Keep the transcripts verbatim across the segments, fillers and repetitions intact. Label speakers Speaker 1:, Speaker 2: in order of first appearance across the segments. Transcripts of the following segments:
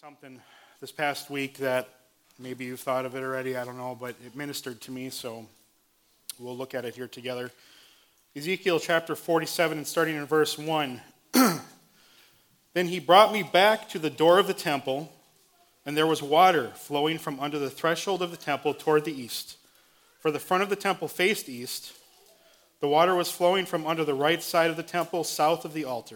Speaker 1: something this past week that maybe you've thought of it already, I don't know, but it ministered to me, so we'll look at it here together. Ezekiel chapter forty-seven, and starting in verse one. Then he brought me back to the door of the temple, and there was water flowing from under the threshold of the temple toward the east. For the front of the temple faced east. The water was flowing from under the right side of the temple, south of the altar.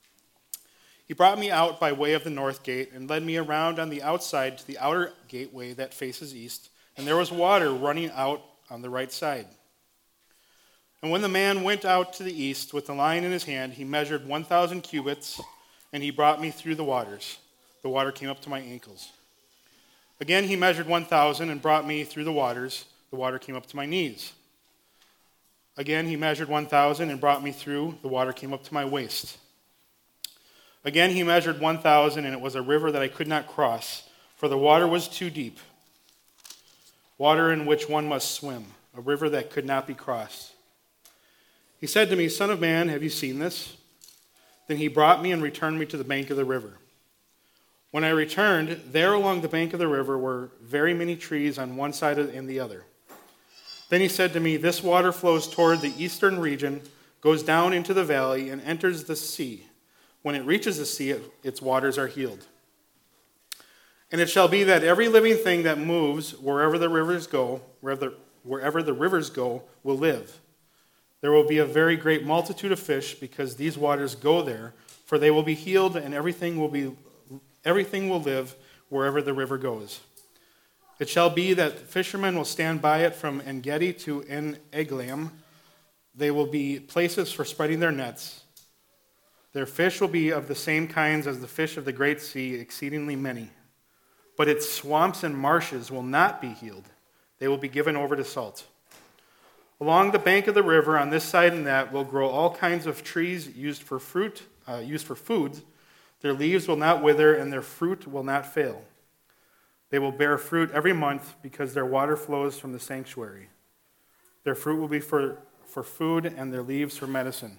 Speaker 1: He brought me out by way of the north gate and led me around on the outside to the outer gateway that faces east, and there was water running out on the right side. And when the man went out to the east with the line in his hand, he measured one thousand cubits, and he brought me through the waters. The water came up to my ankles. Again he measured one thousand and brought me through the waters. The water came up to my knees. Again he measured one thousand and brought me through. The water came up to my waist. Again he measured one thousand, and it was a river that I could not cross, for the water was too deep, water in which one must swim, a river that could not be crossed. He said to me, "Son of man, have you seen this?" Then he brought me and returned me to the bank of the river. When I returned, there along the bank of the river were very many trees on one side and the other. Then he said to me, "This water flows toward the eastern region, goes down into the valley, and enters the sea. When it reaches the sea, its waters are healed. And it shall be that every living thing that moves wherever the rivers go, wherever, wherever the rivers go, will live. There will be a very great multitude of fish because these waters go there, for they will be healed, and everything will be everything will live wherever the river goes. It shall be that fishermen will stand by it from En-gedi to En-eglaim. They will be places for spreading their nets. Their fish will be of the same kinds as the fish of the great sea, exceedingly many. But its swamps and marshes will not be healed. They will be given over to salt. Along the bank of the river, on this side and that, will grow all kinds of trees used for fruit, uh, used for food. Their leaves will not wither, and their fruit will not fail. They will bear fruit every month because their water flows from the sanctuary. Their fruit will be for, for food, and their leaves for medicine."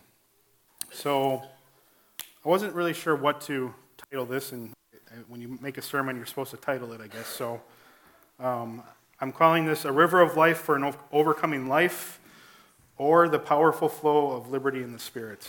Speaker 1: So I wasn't really sure what to title this, and when you make a sermon, you're supposed to title it, I guess. So um, I'm calling this A River of Life for an Overcoming Life, or The Powerful Flow of Liberty in the Spirit.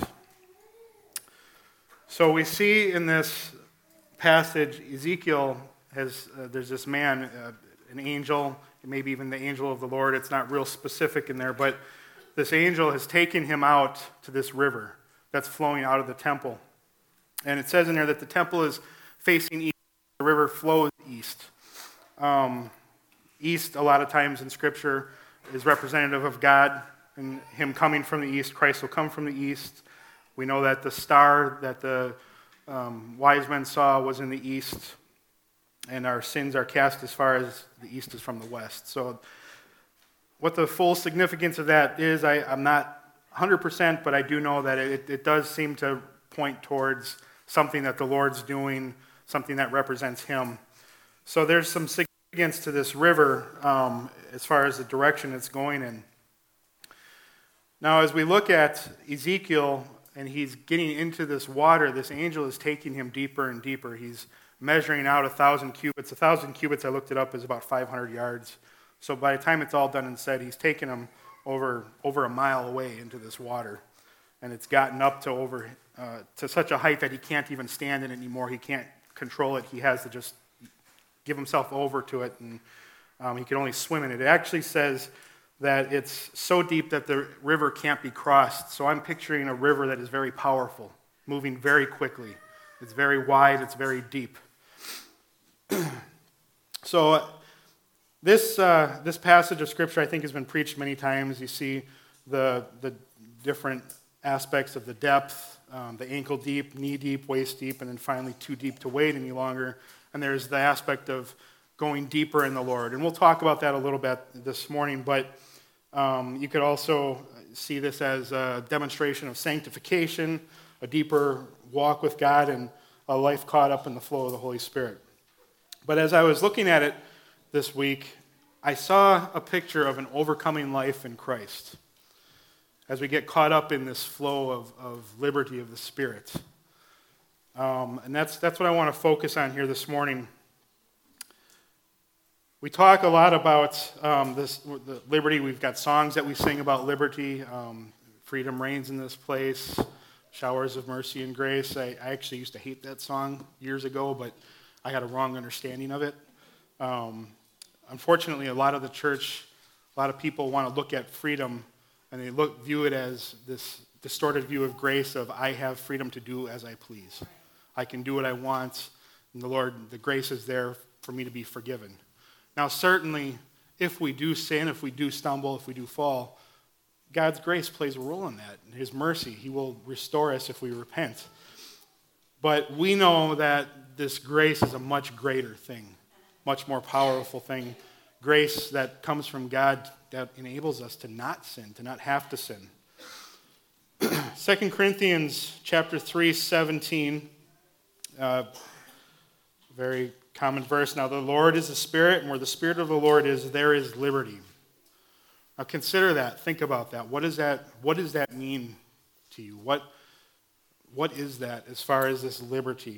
Speaker 1: So we see in this passage, Ezekiel has, uh, there's this man, uh, an angel, maybe even the angel of the Lord. It's not real specific in there, but this angel has taken him out to this river that's flowing out of the temple. And it says in there that the temple is facing east, the river flows east. Um, east, a lot of times in Scripture, is representative of God, and him coming from the east. Christ will come from the east. We know that the star that the um, wise men saw was in the east, and our sins are cast as far as the east is from the west. So what the full significance of that is, I, I'm not one hundred percent, but I do know that it, it does seem to point towards something that the Lord's doing, something that represents him. So there's some significance to this river um, as far as the direction it's going in. Now, as we look at Ezekiel, and he's getting into this water, this angel is taking him deeper and deeper. He's measuring out a thousand cubits. A thousand cubits, I looked it up, is about five hundred yards. So by the time it's all done and said, he's taken him over, over a mile away into this water. And it's gotten up to over uh, to such a height that he can't even stand in it anymore. He can't control it. He has to just give himself over to it, and um, he can only swim in it. It actually says that it's so deep that the river can't be crossed. So I'm picturing a river that is very powerful, moving very quickly. It's very wide. It's very deep. So uh, this uh, this passage of Scripture, I think, has been preached many times. You see the the different aspects of the depth, um, the ankle deep, knee deep, waist deep, and then finally too deep to wade any longer. And there's the aspect of going deeper in the Lord. And we'll talk about that a little bit this morning, but um, you could also see this as a demonstration of sanctification, a deeper walk with God, and a life caught up in the flow of the Holy Spirit. But as I was looking at it this week, I saw a picture of an overcoming life in Christ as we get caught up in this flow of, of liberty of the Spirit. Um, and that's that's what I want to focus on here this morning. We talk a lot about um, this the liberty. We've got songs that we sing about liberty. Um, freedom reigns in this place. Showers of mercy and grace. I, I actually used to hate that song years ago, but I had a wrong understanding of it. Um, unfortunately, a lot of the church, a lot of people want to look at freedom and they look view it as this distorted view of grace of I have freedom to do as I please. I can do what I want, and the Lord, the grace is there for me to be forgiven. Now, certainly, if we do sin, if we do stumble, if we do fall, God's grace plays a role in that. His mercy, he will restore us if we repent. But we know that this grace is a much greater thing, much more powerful thing. Grace that comes from God that enables us to not sin, to not have to sin. Second Corinthians chapter three, seventeen, uh, very common verse. Now the Lord is the Spirit, and where the Spirit of the Lord is, there is liberty. Now consider that. Think about that. What does that, what does that mean to you? What, what is that as far as this liberty?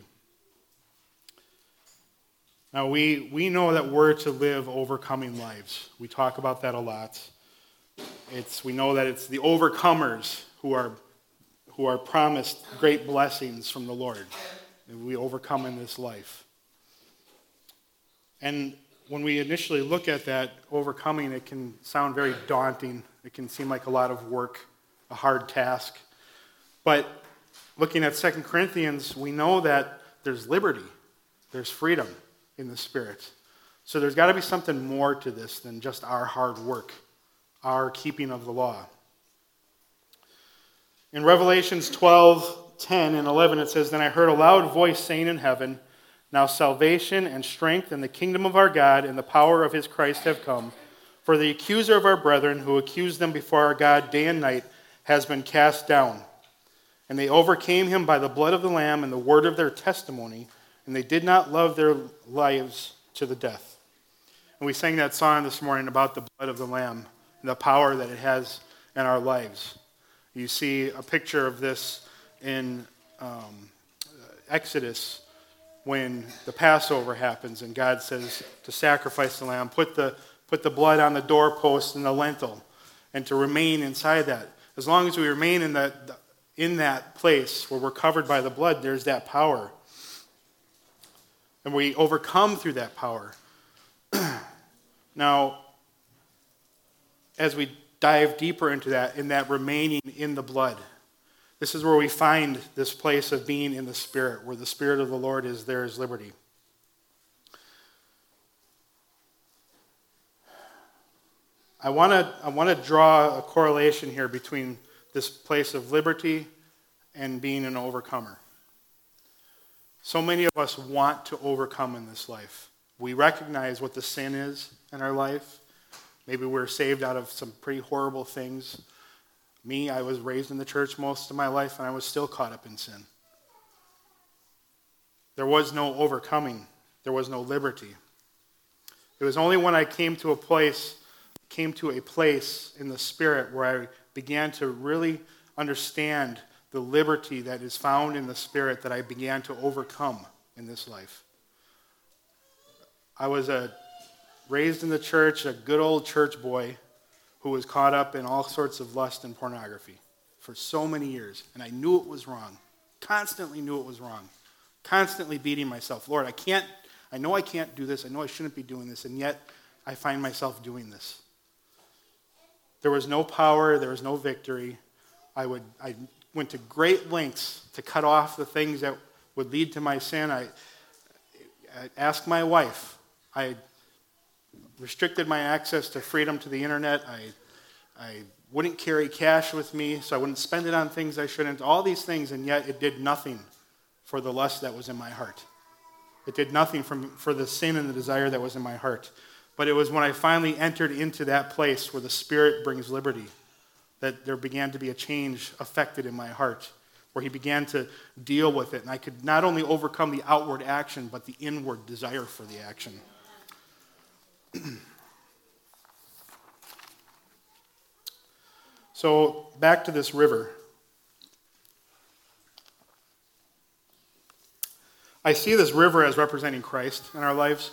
Speaker 1: Now we, we know that we're to live overcoming lives. We talk about that a lot. It's, we know that it's the overcomers who are, who are promised great blessings from the Lord. And we overcome in this life. And when we initially look at that overcoming, it can sound very daunting. It can seem like a lot of work, a hard task. But looking at Second Corinthians, we know that there's liberty, there's freedom in the Spirit. So there's got to be something more to this than just our hard work, our keeping of the law. In Revelations twelve, ten and eleven, it says, Then I heard a loud voice saying in heaven, Now salvation and strength and the kingdom of our God and the power of his Christ have come. For the accuser of our brethren, who accused them before our God day and night, has been cast down. And they overcame him by the blood of the Lamb and the word of their testimony, and they did not love their lives to the death. And we sang that song this morning about the blood of the Lamb and the power that it has in our lives. You see a picture of this in um, Exodus, when the Passover happens and God says to sacrifice the lamb, put the, put the blood on the doorpost and the lintel, and to remain inside that. As long as we remain in that, in that place where we're covered by the blood, there's that power. And we overcome through that power. Now, as we dive deeper into that, in that remaining in the blood, this is where we find this place of being in the Spirit. Where the Spirit of the Lord is, there is liberty. I want to I want to draw a correlation here between this place of liberty and being an overcomer. So many of us want to overcome in this life. We recognize what the sin is in our life. Maybe we're saved out of some pretty horrible things. Me, I was raised in the church most of my life, and I was still caught up in sin. There was no overcoming. There was no liberty. It was only when I came to a place, came to a place in the Spirit where I began to really understand the liberty that is found in the Spirit that I began to overcome in this life. I was a, raised in the church, a good old church boy who was caught up in all sorts of lust and pornography for so many years. And I knew it was wrong. Constantly knew it was wrong. Constantly beating myself. Lord, I can't, I know I can't do this. I know I shouldn't be doing this. And yet, I find myself doing this. There was no power. There was no victory. I would, I went to great lengths to cut off the things that would lead to my sin. I, I asked my wife. I restricted my access to freedom to the internet. I, I wouldn't carry cash with me, so I wouldn't spend it on things I shouldn't. All these things, and yet it did nothing for the lust that was in my heart. It did nothing from, for the sin and the desire that was in my heart. But it was when I finally entered into that place where the Spirit brings liberty that there began to be a change affected in my heart, where he began to deal with it. And I could not only overcome the outward action, but the inward desire for the action. So back to this river. I see this river as representing Christ in our lives.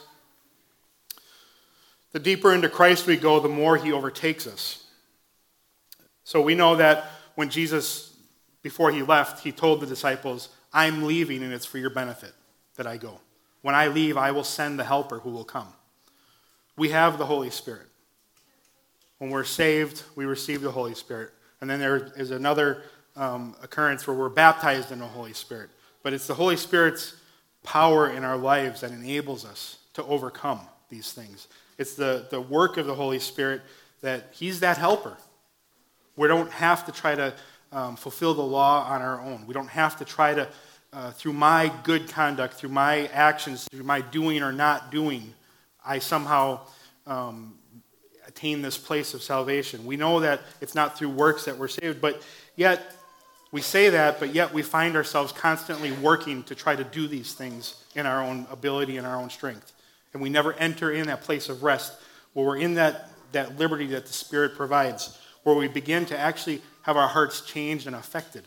Speaker 1: The deeper into Christ we go, the more he overtakes us. So we know that when Jesus, before he left, he told the disciples, I'm leaving and it's for your benefit that I go. When I leave, I will send the helper who will come. We have the Holy Spirit. When we're saved, we receive the Holy Spirit. And then there is another um, occurrence where we're baptized in the Holy Spirit. But it's the Holy Spirit's power in our lives that enables us to overcome these things. It's the, the work of the Holy Spirit that he's that helper. We don't have to try to um, fulfill the law on our own. We don't have to try to, uh, through my good conduct, through my actions, through my doing or not doing, I somehow um, attain this place of salvation. We know that it's not through works that we're saved, but yet we say that, but yet we find ourselves constantly working to try to do these things in our own ability and our own strength. And we never enter in that place of rest where we're in that, that liberty that the Spirit provides, where we begin to actually have our hearts changed and affected.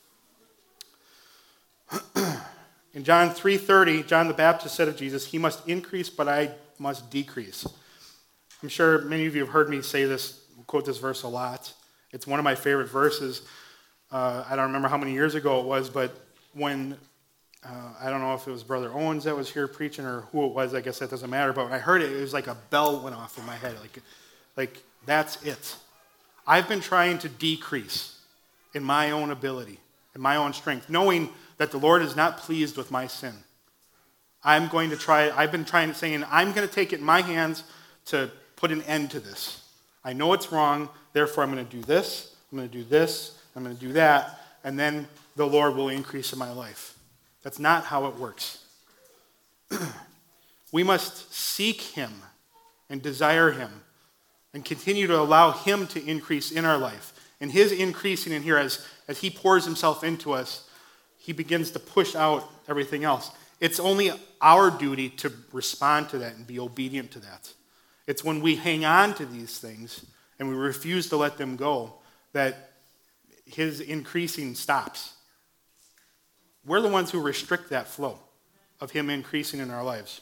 Speaker 1: In John three thirty, John the Baptist said of Jesus, he must increase, but I must decrease. I'm sure many of you have heard me say this, quote this verse a lot. It's one of my favorite verses. Uh, I don't remember how many years ago it was, but when, uh, I don't know if it was Brother Owens that was here preaching or who it was, I guess that doesn't matter, but when I heard it, it was like a bell went off in my head. Like, like that's it. I've been trying to decrease in my own ability, in my own strength, knowing that the Lord is not pleased with my sin. I'm going to try, I've been trying to saying, I'm going to take it in my hands to put an end to this. I know it's wrong, therefore I'm going to do this, I'm going to do this, I'm going to do that, and then the Lord will increase in my life. That's not how it works. We must seek him and desire him and continue to allow him to increase in our life. And his increasing in here, as, as he pours himself into us, he begins to push out everything else. It's only our duty to respond to that and be obedient to that. It's when we hang on to these things and we refuse to let them go that his increasing stops. We're the ones who restrict that flow of him increasing in our lives.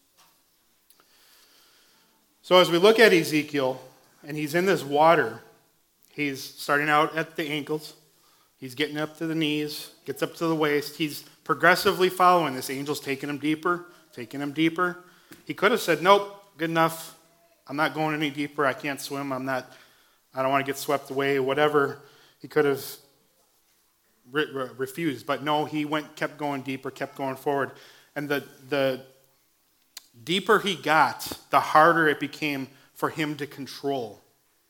Speaker 1: So as we look at Ezekiel, and he's in this water, he's starting out at the ankles, he's getting up to the knees, gets up to the waist, he's progressively following this. Angel's taking him deeper, taking him deeper. He could have said, nope, good enough, I'm not going any deeper, I can't swim, I'm not, I don't want to get swept away, whatever. He could have re- re- refused, but no, he went, kept going deeper, kept going forward. And the the deeper he got, the harder it became for him to control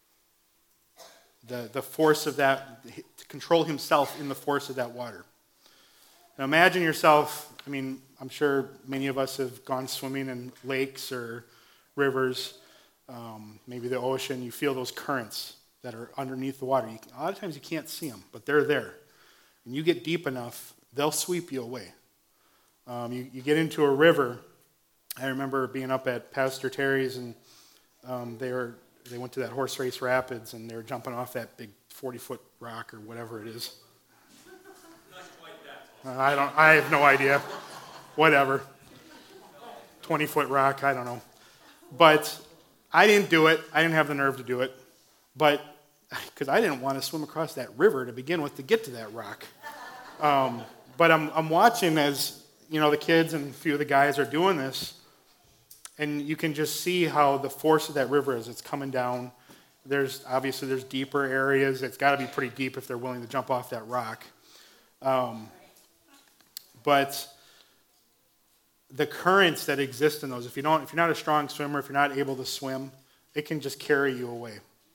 Speaker 1: the, the force of that, to control himself in the force of that water. Now imagine yourself, I mean, I'm sure many of us have gone swimming in lakes or rivers, um, maybe the ocean. You feel those currents that are underneath the water. You, a lot of times you can't see them, but they're there. And you get deep enough, they'll sweep you away. Um, you, you get into a river. I remember being up at Pastor Terry's, and um, they were they went to that horse race rapids, and they were jumping off that big forty-foot rock or whatever it is.
Speaker 2: Not quite that.
Speaker 1: Uh, I don't. I have no idea. Whatever. twenty-foot rock. I don't know. But I didn't do it. I didn't have the nerve to do it. But because I didn't want to swim across that river to begin with to get to that rock. Um, but I'm I'm watching as you know the kids and a few of the guys are doing this. And you can just see how the force of that river is. It's coming down. There's obviously there's deeper areas. It's got to be pretty deep if they're willing to jump off that rock. Um, but the currents that exist in those, if you don't, if you're not a strong swimmer, if you're not able to swim, it can just carry you away.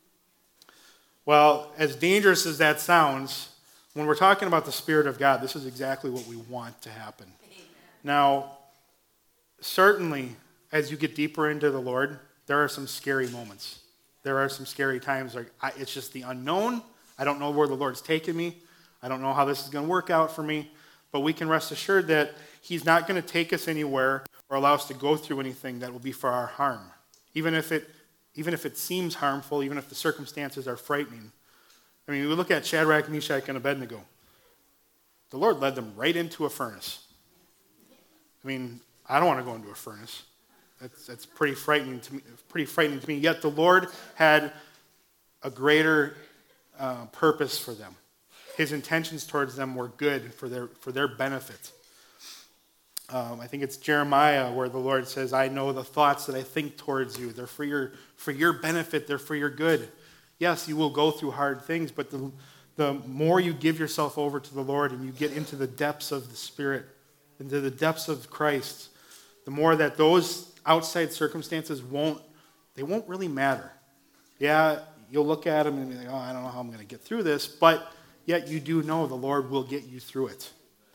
Speaker 1: Well, as dangerous as that sounds, when we're talking about the Spirit of God, this is exactly what we want to happen. Amen. Now, certainly, as you get deeper into the Lord, there are some scary moments. There are some scary times. Like I, it's just the unknown. I don't know where the Lord's taking me. I don't know how this is going to work out for me. But we can rest assured that he's not going to take us anywhere or allow us to go through anything that will be for our harm. Even if it, even if it seems harmful, even if the circumstances are frightening. I mean, we look at Shadrach, Meshach, and Abednego. The Lord led them right into a furnace. I mean, I don't want to go into a furnace. That's, that's pretty frightening to me. Pretty frightening to me. Yet the Lord had a greater uh, purpose for them. His intentions towards them were good for their for their benefit. Um, I think it's Jeremiah where the Lord says, "I know the thoughts that I think towards you. They're for your for your benefit. They're for your good." Yes, you will go through hard things, but the the more you give yourself over to the Lord and you get into the depths of the Spirit, into the depths of Christ, the more that those outside circumstances won't, they won't really matter. Yeah, you'll look at them and be like, oh, I don't know how I'm going to get through this, but yet you do know the Lord will get you through it.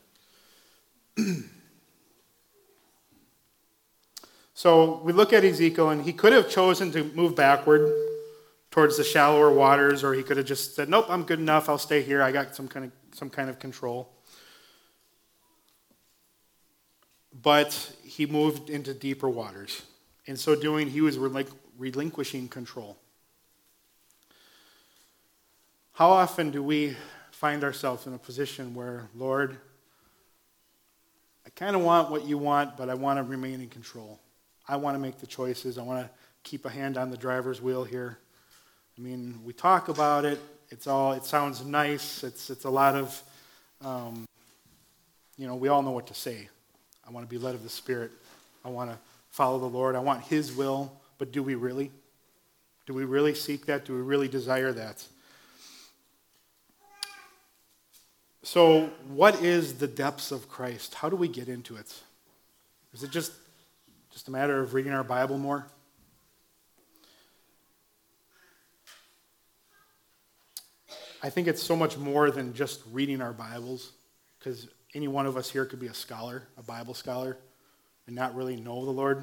Speaker 1: So we look at Ezekiel, and he could have chosen to move backward towards the shallower waters, or he could have just said, nope, I'm good enough, I'll stay here, I got some kind of some kind of control. But he moved into deeper waters. In so doing, he was relinqu- relinquishing control. How often do we find ourselves in a position where, Lord, I kind of want what you want, but I want to remain in control. I want to make the choices. I want to keep a hand on the driver's wheel here. I mean, we talk about it. It's all. It sounds nice. It's it's a lot of, um, you know, we all know what to say. I want to be led of the Spirit. I want to follow the Lord. I want His will. But do we really? Do we really seek that? Do we really desire that? So, what is the depths of Christ? How do we get into it? Is it just, just a matter of reading our Bible more? I think it's so much more than just reading our Bibles, because any one of us here could be a scholar, a Bible scholar, and not really know the Lord.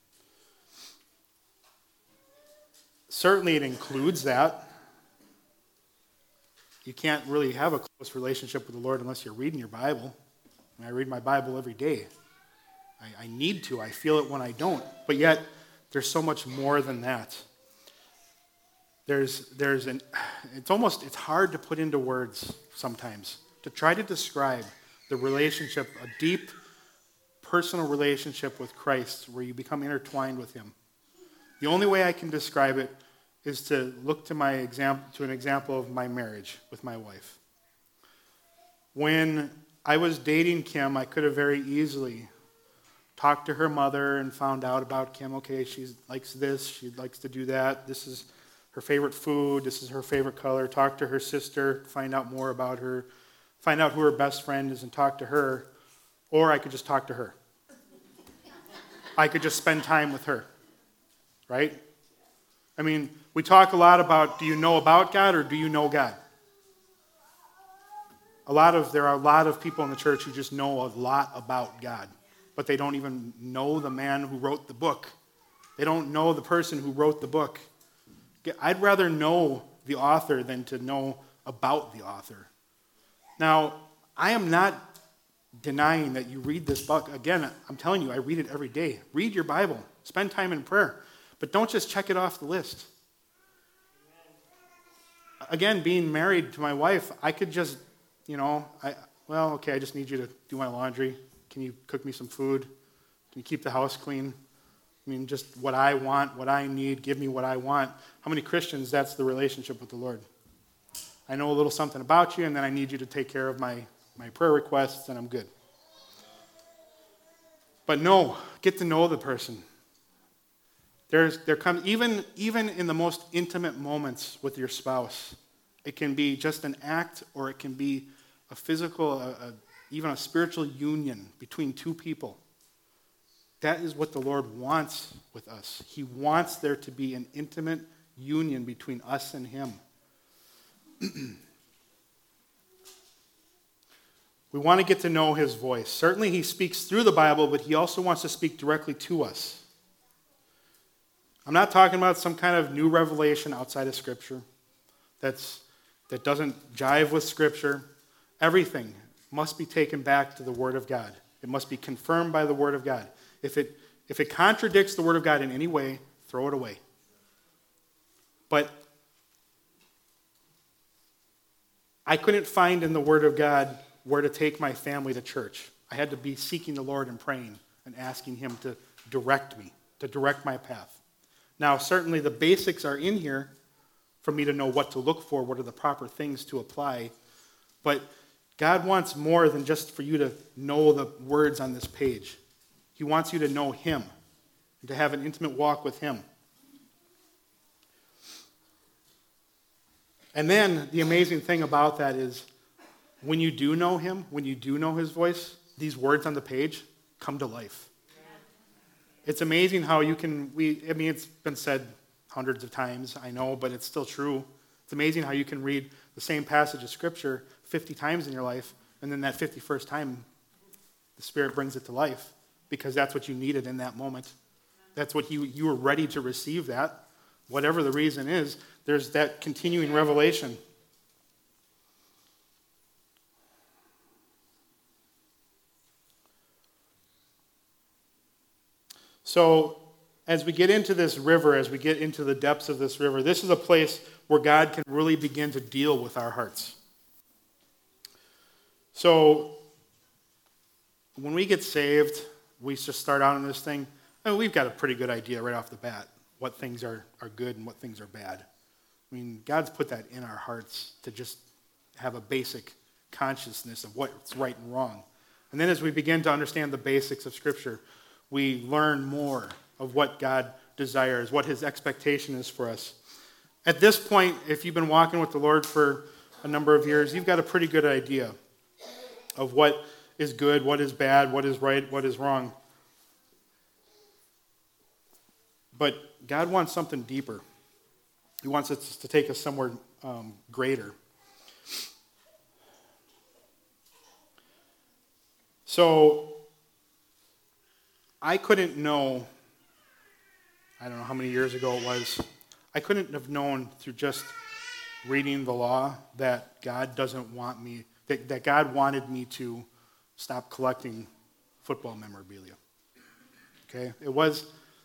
Speaker 1: Certainly it includes that. You can't really have a close relationship with the Lord unless you're reading your Bible. And I read my Bible every day. I, I need to. I feel it when I don't. But yet, there's so much more than that. There's, there's an, it's almost, it's hard to put into words sometimes, to try to describe the relationship, a deep, personal relationship with Christ where you become intertwined with Him. The only way I can describe it is to look to my example, to an example of my marriage with my wife. When I was dating Kim, I could have very easily talked to her mother and found out about Kim. Okay, she likes this, she likes to do that. This is her favorite food, this is her favorite color. Talk to her sister, find out more about her, find out who her best friend is and talk to her. Or I could just talk to her. I could just spend time with her, right? I mean, we talk a lot about, do you know about God or do you know God? A lot of, there are a lot of people in the church who just know a lot about God, but they don't even know the man who wrote the book. They don't know the person who wrote the book. I'd rather know the author than to know about the author. Now, I am not denying that you read this book. Again, I'm telling you, I read it every day. Read your Bible. Spend time in prayer. But don't just check it off the list. Again, being married to my wife, I could just, you know, I well, okay, I just need you to do my laundry. Can you cook me some food? Can you keep the house clean? I mean, just what I want, what I need, give me what I want. How many Christians, that's the relationship with the Lord? I know a little something about you, and then I need you to take care of my, my prayer requests, and I'm good. But no, get to know the person. There's, there comes even, even in the most intimate moments with your spouse, it can be just an act, or it can be a physical, a, a, even a spiritual union between two people. That is what the Lord wants with us. He wants there to be an intimate union between us and Him. We want to get to know His voice. Certainly He speaks through the Bible, but He also wants to speak directly to us. I'm not talking about some kind of new revelation outside of Scripture that's, that doesn't jive with Scripture. Everything must be taken back to the Word of God. It must be confirmed by the Word of God. If it, if it contradicts the Word of God in any way, throw it away. But I couldn't find in the Word of God where to take my family to church. I had to be seeking the Lord and praying. and asking him to direct me, to direct my path. Now, certainly the basics are in here for me to know what to look for, what are the proper things to apply, but God wants more than just for you to know the words on this page. He wants you to know him and to have an intimate walk with him. And then the amazing thing about that is when you do know him, when you do know his voice, these words on the page come to life. It's amazing how you can, we, I mean, it's been said hundreds of times, I know, but it's still true. It's amazing how you can read the same passage of Scripture fifty times in your life, and then that fifty-first time, the Spirit brings it to life, because that's what you needed in that moment. That's what you, you were ready to receive that. Whatever the reason is, there's that continuing revelation. So, as we get into this river, as we get into the depths of this river, this is a place where God can really begin to deal with our hearts. So, when we get saved, we just start out on this thing, and we've got a pretty good idea right off the bat what things are, are good and what things are bad. I mean, God's put that in our hearts to just have a basic consciousness of what's right and wrong. And then as we begin to understand the basics of Scripture, we learn more of what God desires, what his expectation is for us. At this point, if you've been walking with the Lord for a number of years, you've got a pretty good idea of what is good, what is bad, what is right, what is wrong. But God wants something deeper. He wants us to take us somewhere um, greater. So, I couldn't know, I don't know how many years ago it was, I couldn't have known through just reading the law that God doesn't want me, that, that God wanted me to stop collecting football memorabilia. Okay? It was,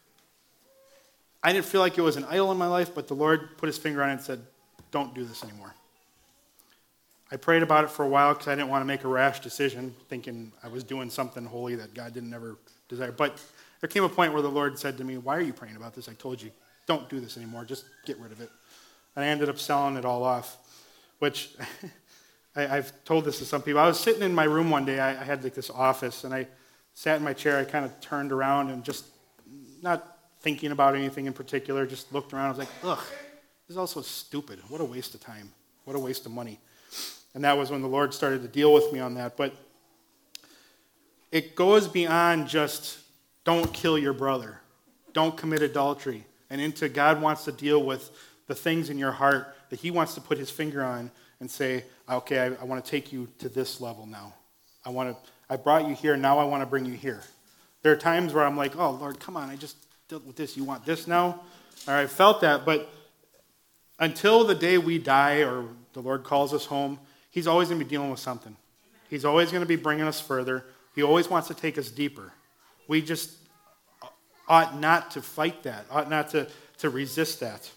Speaker 1: I didn't feel like it was an idol in my life, but the Lord put his finger on it and said, don't do this anymore. I prayed about it for a while because I didn't want to make a rash decision, thinking I was doing something holy that God didn't ever desire. But there came a point where the Lord said to me, why are you praying about this? I told you, don't do this anymore. Just get rid of it. And I ended up selling it all off, which I, I've told this to some people. I was sitting in my room one day. I, I had like this office, and I sat in my chair. I kind of turned around and just not thinking about anything in particular, just looked around. I was like, ugh, this is all so stupid. What a waste of time. What a waste of money. And that was when the Lord started to deal with me on that. But it goes beyond just don't kill your brother, don't commit adultery, and into God wants to deal with the things in your heart that he wants to put his finger on and say, okay, I, I want to take you to this level now. I want to. I brought you here, now I want to bring you here. There are times where I'm like, oh, Lord, come on, I just dealt with this. You want this now? All right, I felt that, but until the day we die or the Lord calls us home, he's always going to be dealing with something. He's always going to be bringing us further. He always wants to take us deeper. We just ought not to fight that, ought not to, to resist that.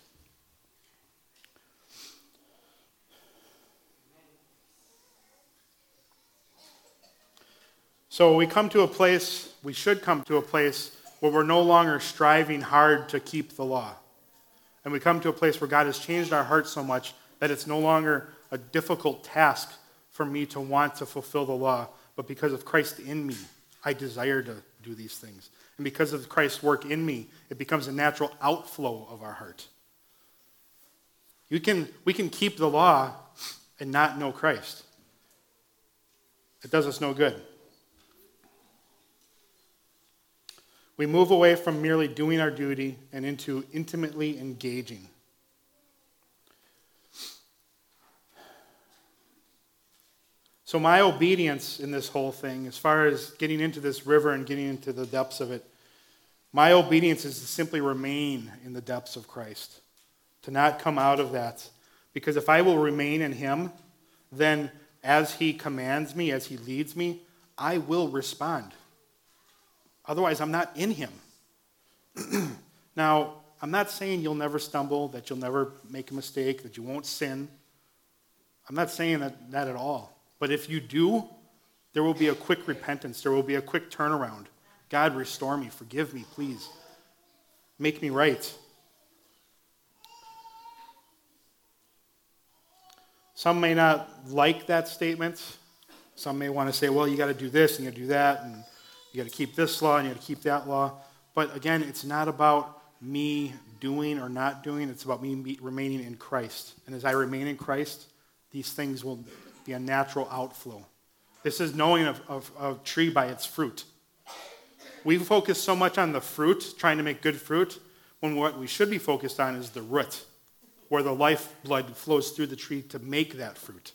Speaker 1: So we come to a place, we should come to a place where we're no longer striving hard to keep the law. And we come to a place where God has changed our hearts so much that it's no longer a difficult task for me to want to fulfill the law, but because of Christ in me, I desire to do these things. And because of Christ's work in me, it becomes a natural outflow of our heart. You can, we can keep the law and not know Christ. It does us no good. We move away from merely doing our duty and into intimately engaging. So my obedience in this whole thing, as far as getting into this river and getting into the depths of it, my obedience is to simply remain in the depths of Christ, to not come out of that. Because if I will remain in him, then as he commands me, as he leads me, I will respond. Otherwise, I'm not in him. Now, I'm not saying you'll never stumble, that you'll never make a mistake, that you won't sin. I'm not saying that, that at all. But if you do, there will be a quick repentance. There will be a quick turnaround. God, restore me, forgive me, please. Make me right. Some may not like that statement. Some may want to say, well, you got to do this and you got to do that, and you got to keep this law and you got to keep that law. But again, it's not about me doing or not doing. It's about me be, remaining in Christ. And as I remain in Christ, these things will be a natural outflow. This is knowing a, a, a tree by its fruit. We focus so much on the fruit, trying to make good fruit, when what we should be focused on is the root, where the lifeblood flows through the tree to make that fruit.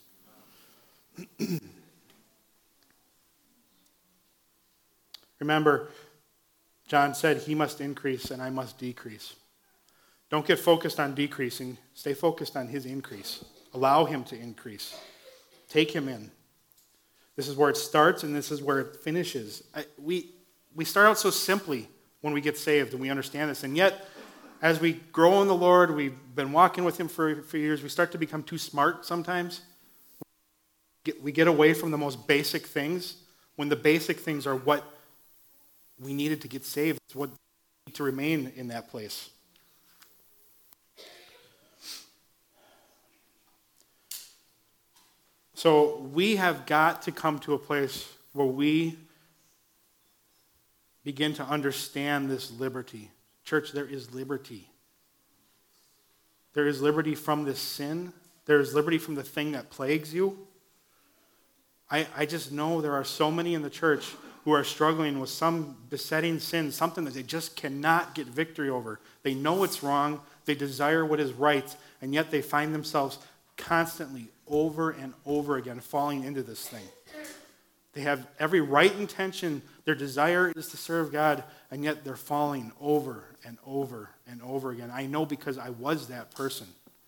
Speaker 1: Remember, John said, he must increase and I must decrease. Don't get focused on decreasing. Stay focused on his increase. Allow him to increase. Take him in. This is where it starts and this is where it finishes. I, we, we start out so simply when we get saved and we understand this. And yet, as we grow in the Lord, we've been walking with him for, for years, we start to become too smart sometimes. Get, we get away from the most basic things when the basic things are what we needed to get saved. It's what to remain in that place. So we have got to come to a place where we begin to understand this liberty. Church, there is liberty. There is liberty from this sin. There is liberty from the thing that plagues you. I, I just know there are so many in the church who are struggling with some besetting sin, something that they just cannot get victory over. They know it's wrong, they desire what is right, and yet they find themselves constantly, over and over again, falling into this thing. They have every right intention, their desire is to serve God, and yet they're falling over and over and over again. I know because I was that person.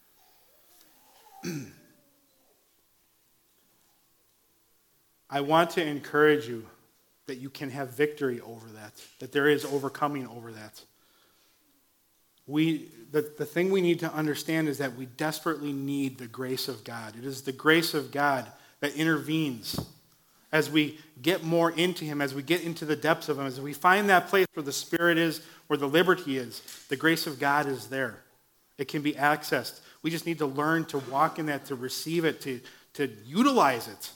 Speaker 1: I want to encourage you that you can have victory over that, that there is overcoming over that. We, the, the thing we need to understand is that we desperately need the grace of God. It is the grace of God that intervenes as we get more into him, as we get into the depths of him, as we find that place where the Spirit is, where the liberty is. The grace of God is there. It can be accessed. We just need to learn to walk in that, to receive it, to, to utilize it.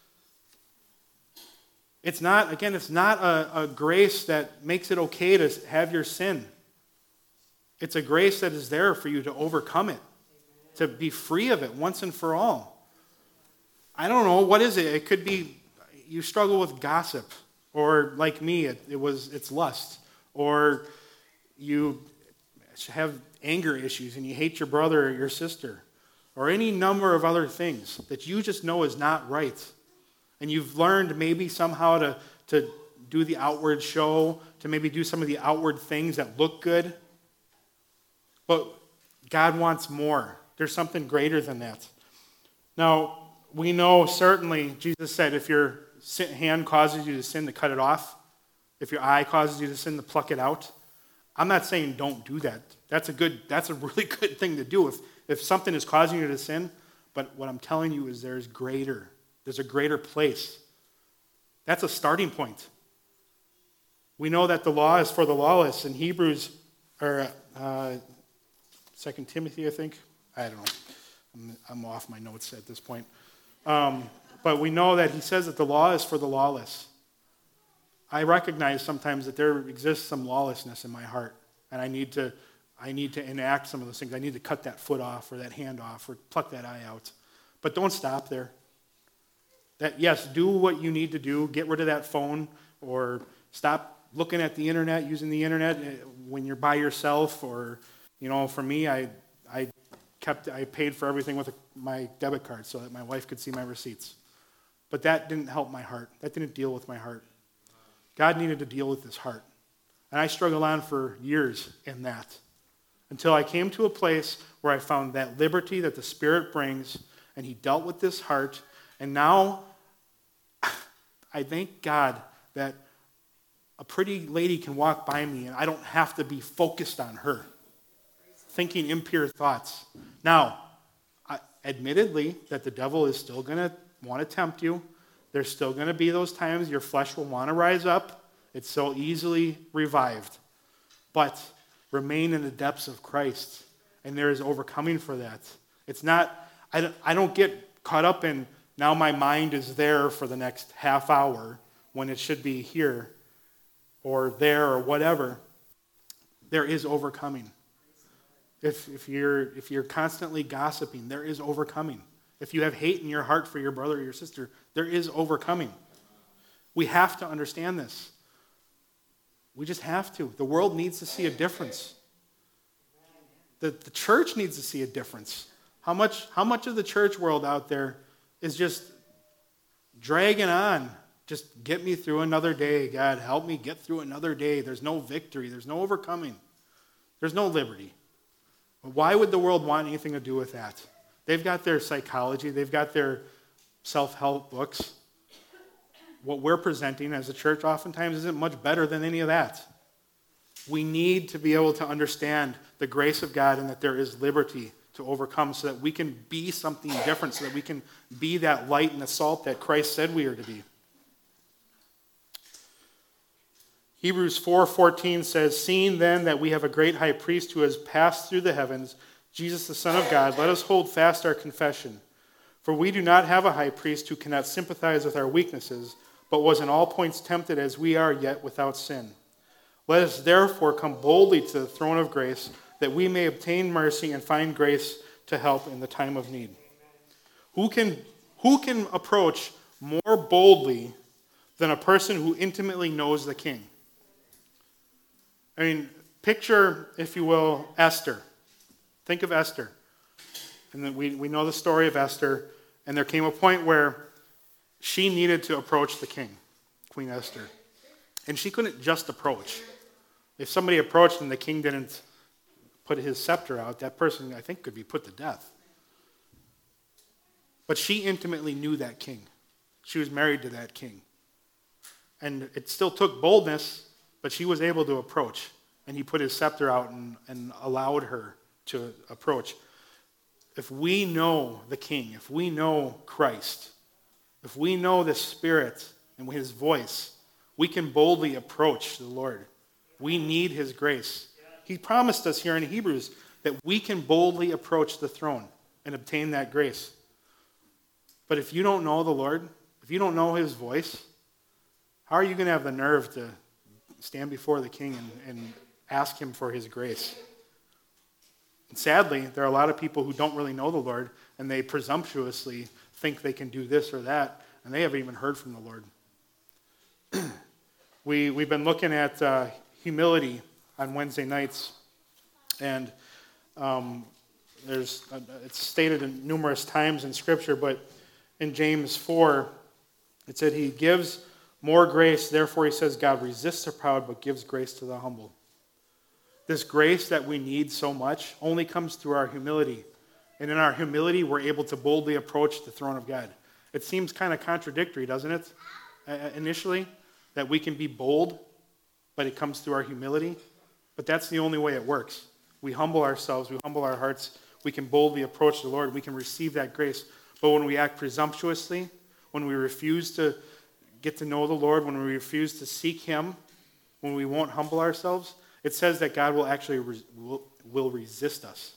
Speaker 1: It's not, again, it's not a, a grace that makes it okay to have your sin. It's a grace that is there for you to overcome it, to be free of it once and for all. I don't know, what is it? It could be you struggle with gossip, or like me, it, it was it's lust, or you have anger issues and you hate your brother or your sister, or any number of other things that you just know is not right. And you've learned maybe somehow to, to do the outward show, to maybe do some of the outward things that look good. But God wants more. There's something greater than that. Now, we know certainly, Jesus said, if your hand causes you to sin, to cut it off. If your eye causes you to sin, to pluck it out. I'm not saying don't do that. That's a good, that's a really good thing to do if, if something is causing you to sin. But what I'm telling you is there's greater. There's a greater place. That's a starting point. We know that the law is for the lawless. In Hebrews, or uh, Second Timothy, I think. I don't know. I'm, I'm off my notes at this point. Um, but we know that he says that the law is for the lawless. I recognize sometimes that there exists some lawlessness in my heart, and I need to, I need to enact some of those things. I need to cut that foot off, or that hand off, or pluck that eye out. But don't stop there. That, yes, do what you need to do. Get rid of that phone, or stop looking at the internet, using the internet when you're by yourself. Or, you know, for me, I I kept I paid for everything with a, my debit card so that my wife could see my receipts. But that didn't help my heart. That didn't deal with my heart. God needed to deal with his heart. And I struggled on for years in that, until I came to a place where I found that liberty that the Spirit brings, and he dealt with this heart. And now, I thank God that a pretty lady can walk by me and I don't have to be focused on her, thinking impure thoughts. Now, I, admittedly, that the devil is still going to want to tempt you. There's still going to be those times your flesh will want to rise up It's so easily revived. But remain in the depths of Christ, and there is overcoming for that. It's not, I don't, I don't get caught up in, now my mind is there for the next half hour when it should be here or there or whatever. There is overcoming. If, if, you're, if you're constantly gossiping, there is overcoming. If you have hate in your heart for your brother or your sister, there is overcoming. We have to understand this. We just have to. The world needs to see a difference. The, the church needs to see a difference. How much, how much of the church world out there is just dragging on? Just get me through another day. God, help me get through another day. There's no victory. There's no overcoming. There's no liberty. Why would the world want anything to do with that? They've got their psychology. They've got their self-help books. What we're presenting as a church oftentimes isn't much better than any of that. We need to be able to understand the grace of God and that there is liberty to overcome so that we can be something different, so that we can be that light and the salt that Christ said we are to be. Hebrews four fourteen says, "Seeing then that we have a great high priest who has passed through the heavens, Jesus the Son of God, let us hold fast our confession. For we do not have a high priest who cannot sympathize with our weaknesses, but was in all points tempted as we are, yet without sin. Let us therefore come boldly to the throne of grace, that we may obtain mercy and find grace to help in the time of need." Who can, who can approach more boldly than a person who intimately knows the king? I mean, picture, if you will, Esther. Think of Esther. And then we, we know the story of Esther, and there came a point where she needed to approach the king, Queen Esther. And she couldn't just approach. If somebody approached and the king didn't put his scepter out, that person, I think, could be put to death. But she intimately knew that king. She was married to that king. And it still took boldness, but she was able to approach. And he put his scepter out and, and allowed her to approach. If we know the king, if we know Christ, if we know the Spirit and his voice, we can boldly approach the Lord. We need his grace. He promised us here in Hebrews that we can boldly approach the throne and obtain that grace. But if you don't know the Lord, if you don't know his voice, how are you going to have the nerve to stand before the king and, and ask him for his grace? And sadly, there are a lot of people who don't really know the Lord, and they presumptuously think they can do this or that, and they haven't even heard from the Lord. we, we've been looking at uh, humility on Wednesday nights, and um, there's uh, it's stated in numerous times in Scripture, but in James four, it said he gives more grace. Therefore, he says, God resists the proud, but gives grace to the humble. This grace that we need so much only comes through our humility. And in our humility, we're able to boldly approach the throne of God. It seems kind of contradictory, doesn't it, uh, initially, that we can be bold, but it comes through our humility. But that's the only way it works. We humble ourselves, we humble our hearts, we can boldly approach the Lord, we can receive that grace. But when we act presumptuously, when we refuse to get to know the Lord, when we refuse to seek him, when we won't humble ourselves, it says that God will actually re- will, will resist us.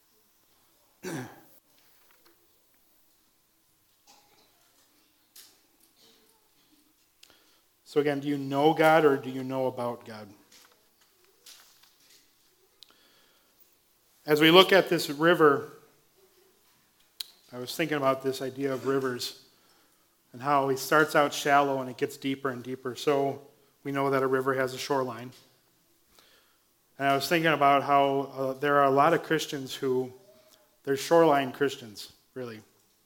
Speaker 1: So again, do you know God or do you know about God? As we look at this river, I was thinking about this idea of rivers and how he starts out shallow and it gets deeper and deeper. So we know that a river has a shoreline. And I was thinking about how uh, there are a lot of Christians who, they're shoreline Christians, really.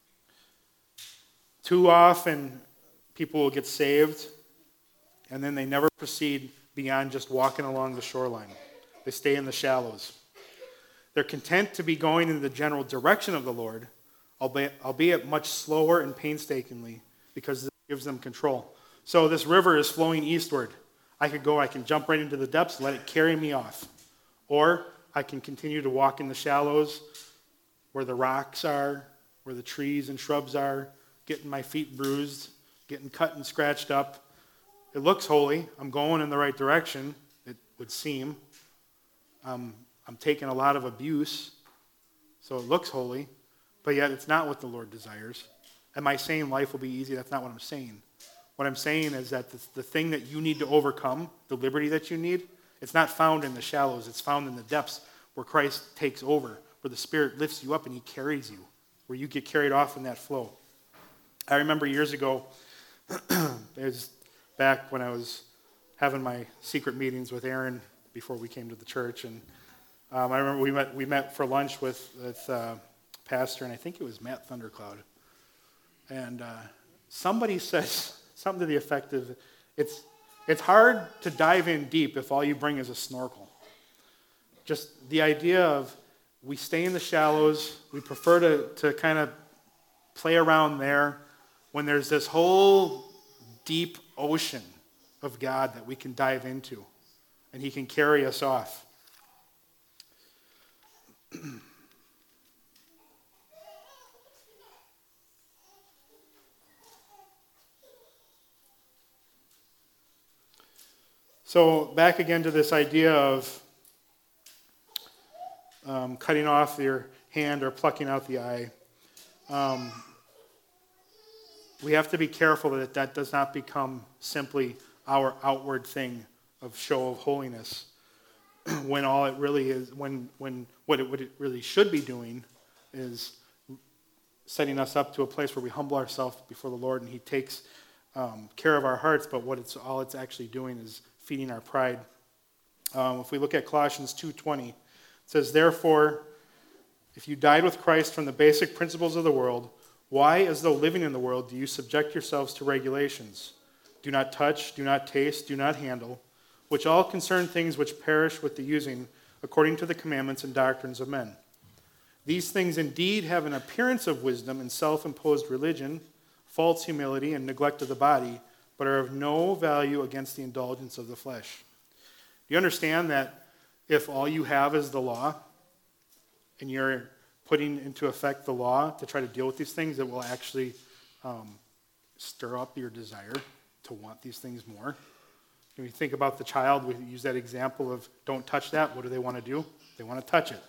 Speaker 1: Too often, people will get saved, and then they never proceed beyond just walking along the shoreline. They stay in the shallows. They're content to be going in the general direction of the Lord, albeit, albeit much slower and painstakingly, because this gives them control. So this river is flowing eastward. I could go, I can jump right into the depths, let it carry me off. Or I can continue to walk in the shallows where the rocks are, where the trees and shrubs are, getting my feet bruised, getting cut and scratched up. it looks holy. I'm going in the right direction, it would seem. Um, I'm taking a lot of abuse, so it looks holy, but yet it's not what the Lord desires. Am I saying life will be easy? That's not what I'm saying. What I'm saying is that the, the thing that you need to overcome, the liberty that you need, it's not found in the shallows. It's found in the depths where Christ takes over, where the Spirit lifts you up and he carries you, where you get carried off in that flow. I remember years ago, it was back when I was having my secret meetings with Aaron before we came to the church, and um, I remember we met we met for lunch with, with uh, Pastor, and I think it was Matt Thundercloud, and uh, somebody says something to the effect of, it's, it's hard to dive in deep if all you bring is a snorkel. Just the idea of we stay in the shallows, we prefer to, to kind of play around there when there's this whole deep ocean of God that we can dive into, and he can carry us off. So back again to this idea of um, cutting off your hand or plucking out the eye. Um, we have to be careful that that does not become simply our outward thing of show of holiness, when all it really is, when when what it, what it really should be doing is setting us up to a place where we humble ourselves before the Lord, and he takes um, care of our hearts. But what it's all it's actually doing is feeding our pride. Um, if we look at Colossians two twenty, it says, "Therefore, if you died with Christ from the basic principles of the world, why, as though living in the world, do you subject yourselves to regulations? Do not touch, do not taste, do not handle, which all concern things which perish with the using, according to the commandments and doctrines of men. These things indeed have an appearance of wisdom and self-imposed religion, false humility, and neglect of the body, but are of no value against the indulgence of the flesh." Do you understand that if all you have is the law, and you're putting into effect the law to try to deal with these things, it will actually um, stir up your desire to want these things more? When you think about the child, we use that example of don't touch that. What do they want to do? They want to touch it.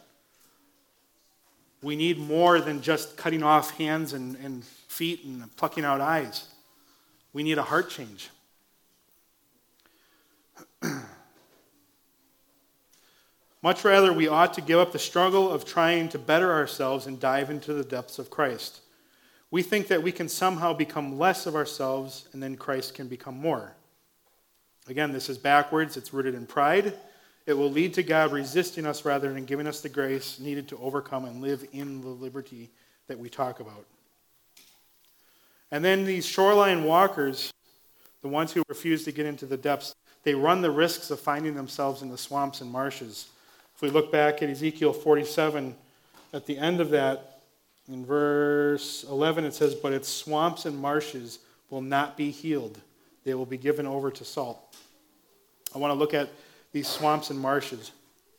Speaker 1: We need more than just cutting off hands and, and feet and plucking out eyes. We need a heart change. Much rather, we ought to give up the struggle of trying to better ourselves and dive into the depths of Christ. We think that we can somehow become less of ourselves, and then Christ can become more. Again, this is backwards. It's rooted in pride. It will lead to God resisting us rather than giving us the grace needed to overcome and live in the liberty that we talk about. And then these shoreline walkers, the ones who refuse to get into the depths, they run the risks of finding themselves in the swamps and marshes. If we look back at Ezekiel forty-seven, at the end of that, in verse eleven, it says, "But its swamps and marshes will not be healed. They will be given over to salt." I want to look at these swamps and marshes.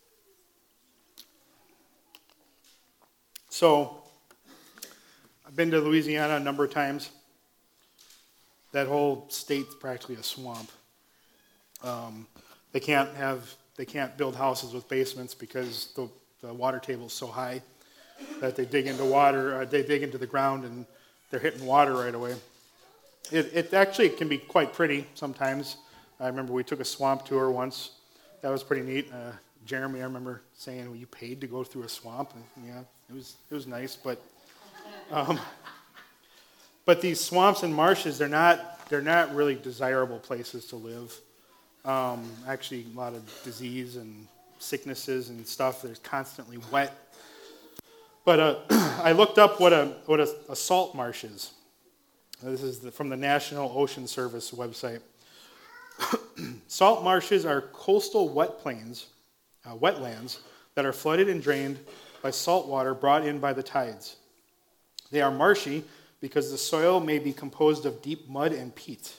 Speaker 1: So, I've been to Louisiana a number of times. That whole state's practically a swamp. Um, they can't have, they can't build houses with basements because the, the water table is so high that they dig into water, uh, they dig into the ground and they're hitting water right away. It, it actually can be quite pretty sometimes. I remember we took a swamp tour once. That was pretty neat. Uh, Jeremy, I remember saying, "Well, you paid to go through a swamp?" And yeah, it was it was nice, but um, but these swamps and marshes, they're not they're not really desirable places to live. Um, actually, a lot of disease and sicknesses and stuff. They're constantly wet. But uh, I looked up what a what a, a salt marsh is. This is the, from the National Ocean Service website. Salt marshes are coastal wet plains, uh, wetlands that are flooded and drained by salt water brought in by the tides. They are marshy because the soil may be composed of deep mud and peat.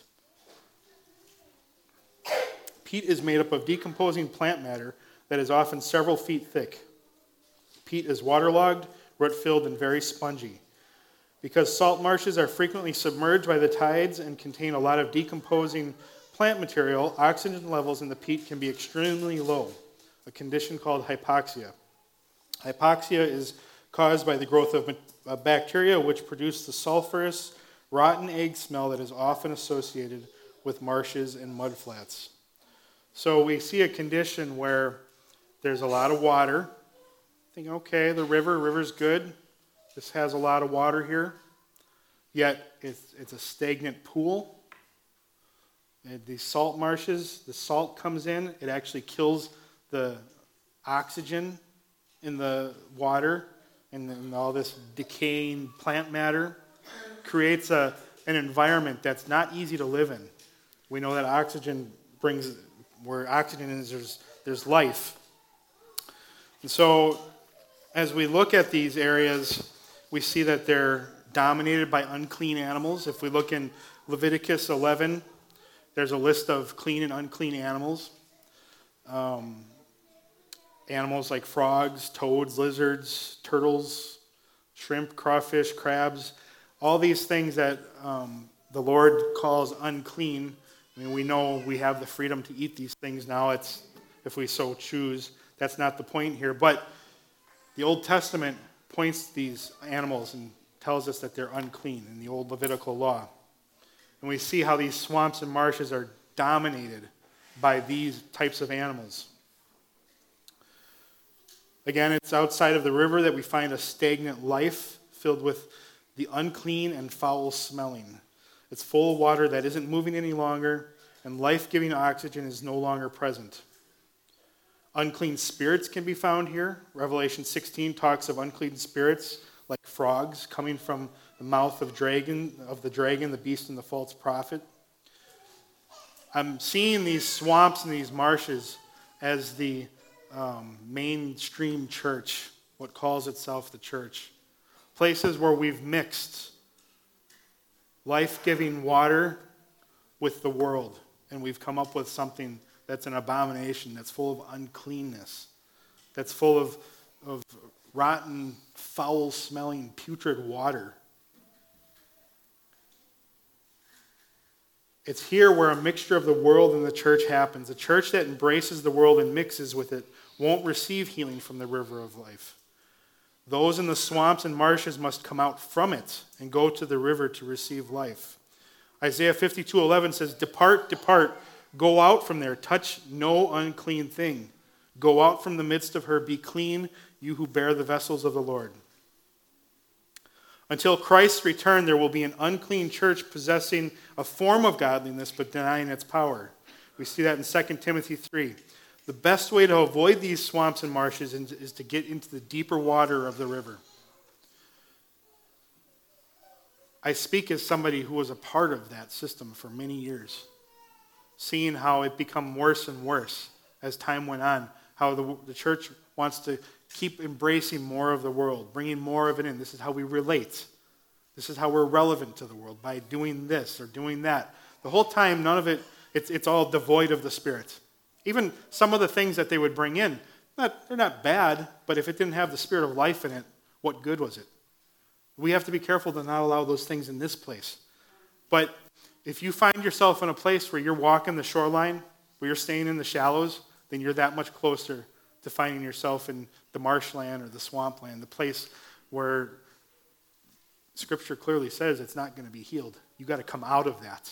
Speaker 1: Peat is made up of decomposing plant matter that is often several feet thick. Peat is waterlogged, root-filled, and very spongy. Because salt marshes are frequently submerged by the tides and contain a lot of decomposing plant material, oxygen levels in the peat can be extremely low, a condition called hypoxia. Hypoxia is caused by the growth of uh, bacteria which produce the sulfurous, rotten egg smell that is often associated with marshes and mudflats. So we see a condition where there's a lot of water. Think, okay, the river, river's good. This has a lot of water here. Yet it's, it's a stagnant pool. And these salt marshes, the salt comes in, it actually kills the oxygen in the water, and, and all this decaying plant matter creates a, an environment that's not easy to live in. We know that oxygen brings, where oxygen is, there's, there's life. And so as we look at these areas, we see that they're dominated by unclean animals. If we look in Leviticus eleven, there's a list of clean and unclean animals. Um, animals like frogs, toads, lizards, turtles, shrimp, crawfish, crabs, all these things that um, the Lord calls unclean. I mean, we know we have the freedom to eat these things now. It's if we so choose. That's not the point here. But the Old Testament points to these animals and tells us that they're unclean in the old Levitical law. And we see how these swamps and marshes are dominated by these types of animals. Again, it's outside of the river that we find a stagnant life filled with the unclean and foul smelling. It's full of water that isn't moving any longer, and life-giving oxygen is no longer present. Unclean spirits can be found here. Revelation sixteen talks of unclean spirits like frogs coming from the mouth of dragon of the dragon, the beast, and the false prophet. I'm seeing these swamps and these marshes as the um, mainstream church, what calls itself the church. Places where we've mixed life-giving water with the world, and we've come up with something that's an abomination, that's full of uncleanness, that's full of, of rotten, foul-smelling, putrid water. It's here where a mixture of the world and the church happens. A church that embraces the world and mixes with it won't receive healing from the river of life. Those in the swamps and marshes must come out from it and go to the river to receive life. Isaiah fifty-two eleven says, "Depart, depart, go out from there, touch no unclean thing. Go out from the midst of her, be clean, you who bear the vessels of the Lord." Until Christ's return, there will be an unclean church possessing a form of godliness but denying its power. We see that in Second Timothy three. The best way to avoid these swamps and marshes is to get into the deeper water of the river. I speak as somebody who was a part of that system for many years, seeing how it became worse and worse as time went on, how the, the church wants to keep embracing more of the world, bringing more of it in. This is how we relate. This is how we're relevant to the world, by doing this or doing that. The whole time, none of it, it's, it's all devoid of the Spirit. Even some of the things that they would bring in, not, they're not bad, but if it didn't have the Spirit of life in it, what good was it? We have to be careful to not allow those things in this place. But if you find yourself in a place where you're walking the shoreline, where you're staying in the shallows, then you're that much closer to finding yourself in the marshland or the swampland, the place where Scripture clearly says it's not going to be healed. You've got to come out of that.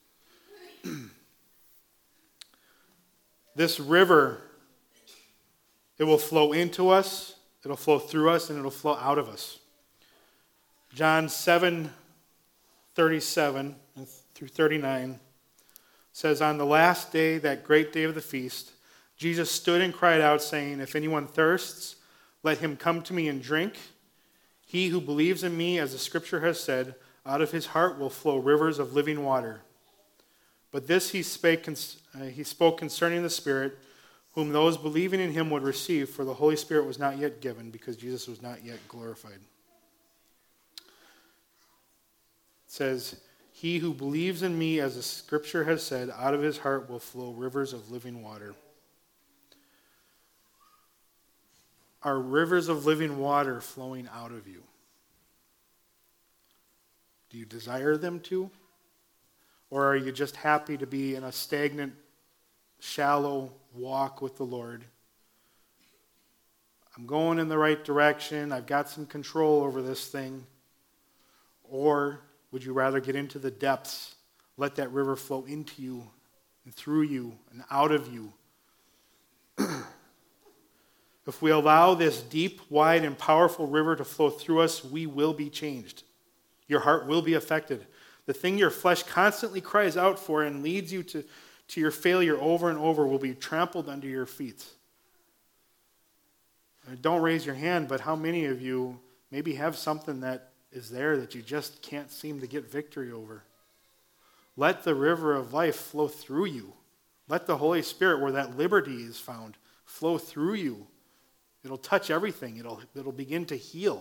Speaker 1: This river, it will flow into us, it'll flow through us, and it'll flow out of us. John seven thirty-seven through thirty-nine says, "On the last day, that great day of the feast, Jesus stood and cried out, saying, 'If anyone thirsts, let him come to me and drink. He who believes in me, as the Scripture has said, out of his heart will flow rivers of living water.' But this he spake, uh, he spoke concerning the Spirit, whom those believing in him would receive, for the Holy Spirit was not yet given, because Jesus was not yet glorified." It says, "He who believes in me, as the Scripture has said, out of his heart will flow rivers of living water." Are rivers of living water flowing out of you? Do you desire them to? Or are you just happy to be in a stagnant, shallow walk with the Lord? I'm going in the right direction. I've got some control over this thing. Or would you rather get into the depths, let that river flow into you and through you and out of you? If we allow this deep, wide, and powerful river to flow through us, we will be changed. Your heart will be affected. The thing your flesh constantly cries out for and leads you to, to your failure over and over will be trampled under your feet. And don't raise your hand, but how many of you maybe have something that is there that you just can't seem to get victory over? Let the river of life flow through you. Let the Holy Spirit, where that liberty is found, flow through you. It'll touch everything. It'll, it'll begin to heal.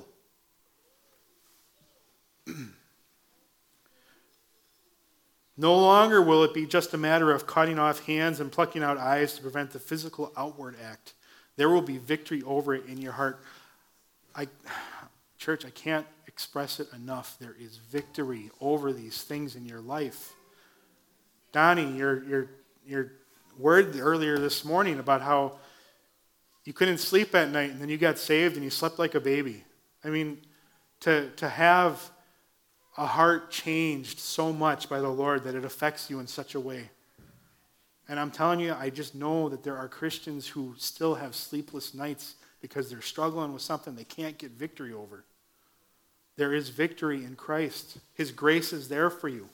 Speaker 1: No longer will it be just a matter of cutting off hands and plucking out eyes to prevent the physical outward act. There will be victory over it in your heart. I, church, I can't express it enough. There is victory over these things in your life. Donnie, your, your, your word earlier this morning about how you couldn't sleep at night and then you got saved and you slept like a baby. I mean, to, to have a heart changed so much by the Lord that it affects you in such a way. And I'm telling you, I just know that there are Christians who still have sleepless nights because they're struggling with something they can't get victory over. There is victory in Christ. His grace is there for you.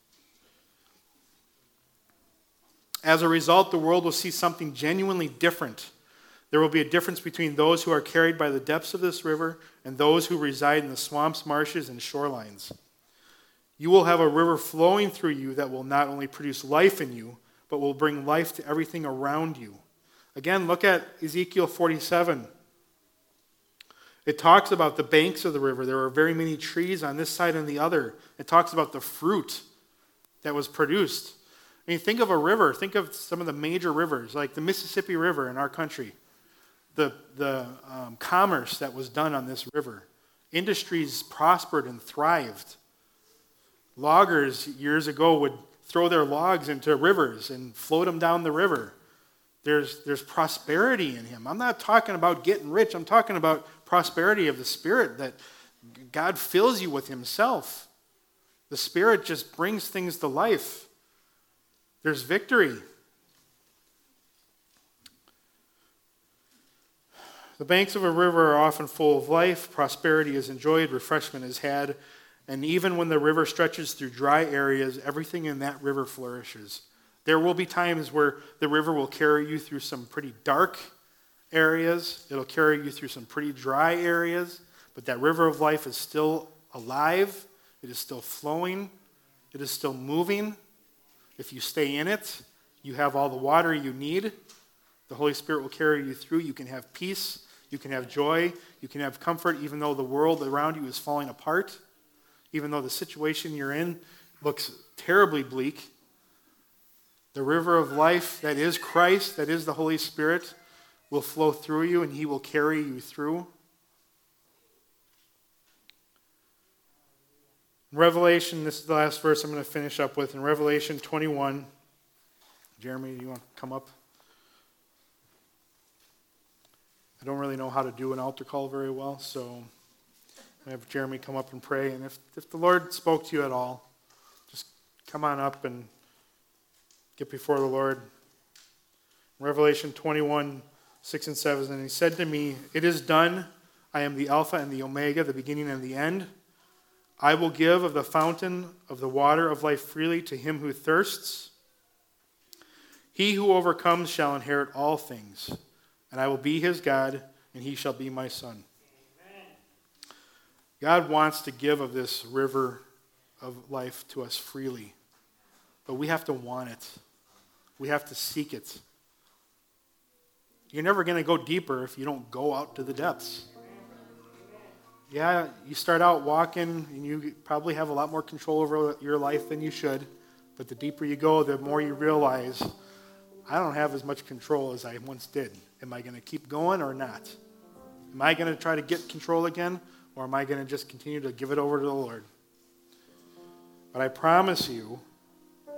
Speaker 1: As a result, the world will see something genuinely different. There will be a difference between those who are carried by the depths of this river and those who reside in the swamps, marshes, and shorelines. You will have a river flowing through you that will not only produce life in you, but will bring life to everything around you. Again, look at Ezekiel forty-seven. It talks about the banks of the river. There are very many trees on this side and the other. It talks about the fruit that was produced. I mean, think of a river. Think of some of the major rivers, like the Mississippi River in our country. The, the um, commerce that was done on this river. Industries prospered and thrived. Loggers years ago would throw their logs into rivers and float them down the river. There's, there's prosperity in him. I'm not talking about getting rich. I'm talking about prosperity of the Spirit, that God fills you with himself. The Spirit just brings things to life. There's victory. The banks of a river are often full of life. Prosperity is enjoyed. Refreshment is had. And even when the river stretches through dry areas, everything in that river flourishes. There will be times where the river will carry you through some pretty dark areas. It'll carry you through some pretty dry areas. But that river of life is still alive. It is still flowing. It is still moving. If you stay in it, you have all the water you need. The Holy Spirit will carry you through. You can have peace. You can have joy. You can have comfort even though the world around you is falling apart. Even though the situation you're in looks terribly bleak. The river of life that is Christ, that is the Holy Spirit, will flow through you and he will carry you through. In Revelation, this is the last verse I'm going to finish up with. In Revelation twenty-one, Jeremy, do you want to come up? I don't really know how to do an altar call very well, so I have Jeremy come up and pray. And if, if the Lord spoke to you at all, just come on up and get before the Lord. Revelation twenty-one, six and seven, and he said to me, "It is done. I am the Alpha and the Omega, the beginning and the end. I will give of the fountain of the water of life freely to him who thirsts. He who overcomes shall inherit all things, and I will be his God, and he shall be my son." Amen. God wants to give of this river of life to us freely, but we have to want it. We have to seek it. You're never going to go deeper if you don't go out to the depths. Yeah, you start out walking and you probably have a lot more control over your life than you should, but the deeper you go, the more you realize, I don't have as much control as I once did. Am I going to keep going or not? Am I going to try to get control again, or am I going to just continue to give it over to the Lord? But I promise you,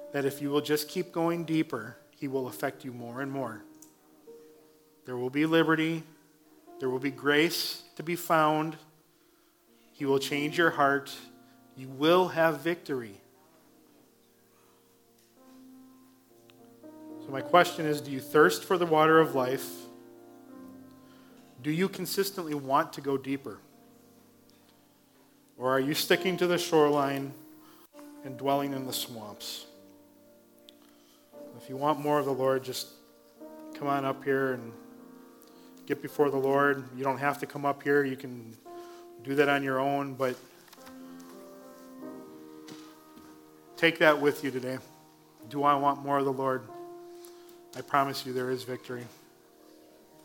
Speaker 1: that if you will just keep going deeper, he will affect you more and more. There will be liberty. There will be grace to be found. He will change your heart. You will have victory. So my question is, do you thirst for the water of life? Do you consistently want to go deeper? Or are you sticking to the shoreline and dwelling in the swamps? If you want more of the Lord, just come on up here and get before the Lord. You don't have to come up here. You can do that on your own, but take that with you today. Do I want more of the Lord? I promise you there is victory.